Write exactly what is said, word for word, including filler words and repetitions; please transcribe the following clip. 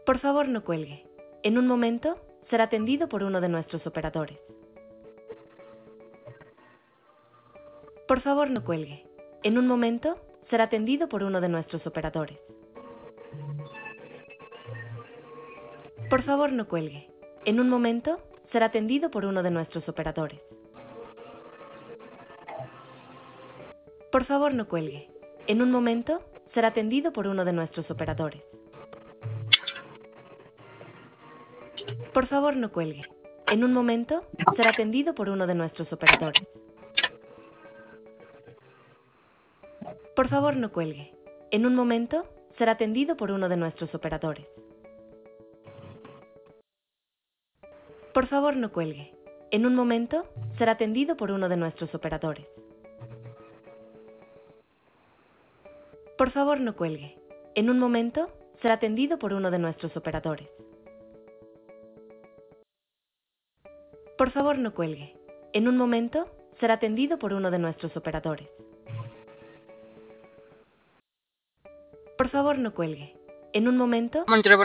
Por favor, no cuelgue. En un momento será atendido por uno de nuestros operadores. Por favor, no cuelgue. En un momento será atendido por uno de nuestros operadores. Por favor, no cuelgue. En un momento será atendido por uno de nuestros operadores. Por favor, no cuelgue. En un momento será atendido por uno de nuestros operadores. Por favor, no cuelgue. En un momento será atendido por uno de nuestros operadores. Por favor, no cuelgue. En un momento será atendido por uno de nuestros operadores. Por favor, no cuelgue. En un momento será atendido por uno de nuestros operadores. Por favor, no cuelgue. En un momento será atendido por uno de nuestros operadores. Por favor, no cuelgue. En un momento será atendido por uno de nuestros operadores. Por favor, no cuelgue. En un momento...